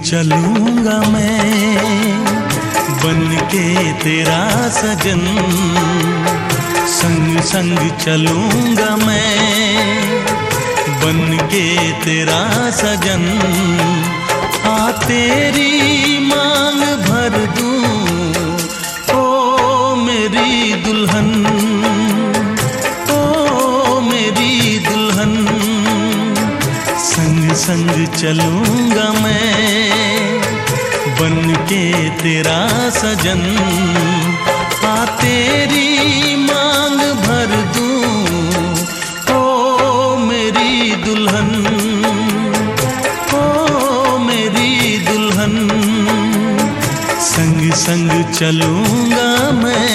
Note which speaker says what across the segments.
Speaker 1: चलूंगा मैं बन के तेरा सजन, संग संग चलूंगा मैं बन के तेरा सजन। आ तेरी मांग भर दूं ओ मेरी दुल्हन, ओ मेरी दुल्हन। संग संग चलूंगा मैं बन के तेरा सजन। आ तेरी मांग भर दूं ओ मेरी दुल्हन, ओ मेरी दुल्हन। संग संग चलूंगा मैं।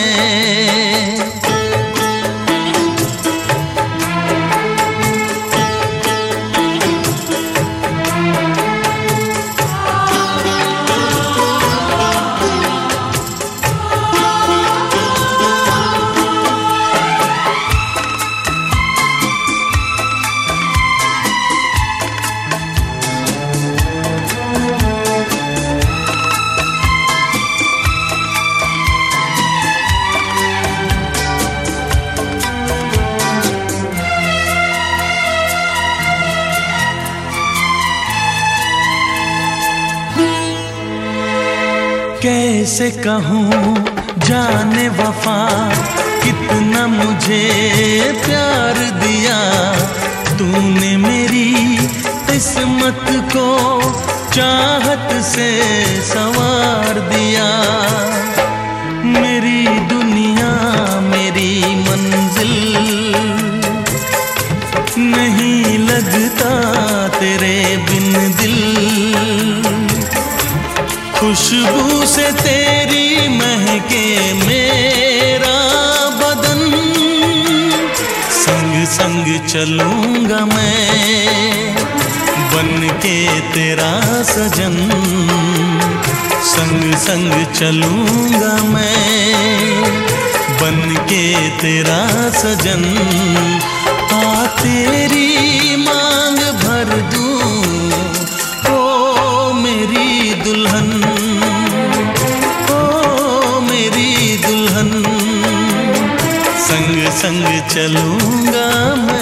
Speaker 1: कैसे कहूँ जाने वफा कितना मुझे प्यार दिया तूने, मेरी किस्मत को चाहत से संवार दिया। मेरी दुनिया मेरी मंजिल नहीं लगता तेरे बिन दिल। खुशबू से तेरी महके मेरा बदन, संग संग चलूंगा मैं बन के तेरा सजन। संग संग चलूंगा मैं बन के तेरा सजन। आ तेरी मांग भर दूं ओ मेरी दुल्हन, ओ मेरी दुल्हन। संग संग चलूंगा मैं।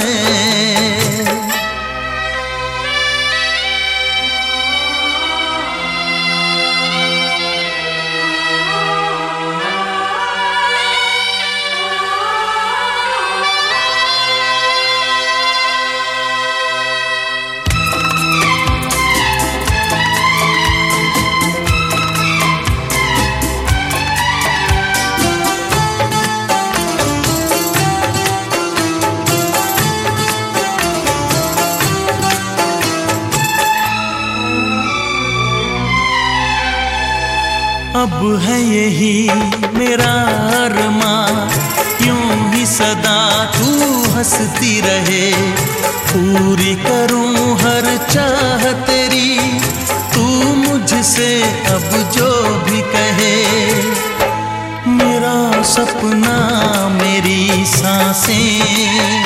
Speaker 1: अब है यही मेरा अरमां, यूं ही सदा तू हंसती रहे। पूरी करूं हर चाह तेरी, तू मुझसे अब जो भी कहे। मेरा सपना मेरी सांसें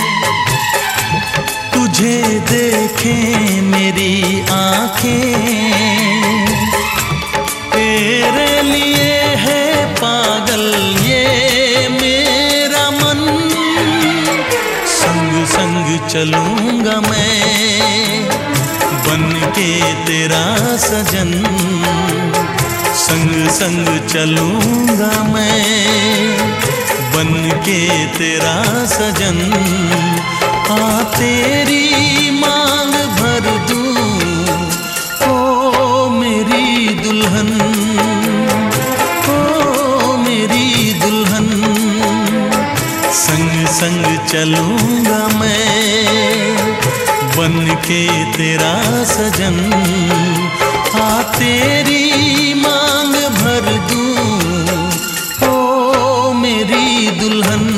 Speaker 1: तुझे देखें मेरी आंखें। तेरे लिए है पागल ये मेरा मन, संग संग चलूंगा मैं बन के तेरा सजन। संग संग चलूंगा मैं बन के तेरा सजन। आ तेरी मांग भर दूं ओ मेरी दुल्हन, ओ मेरी दुल्हन। संग संग चलूंगा मैं बन के तेरा सजन। आ तेरी मांग भर दूं ओ मेरी दुल्हन,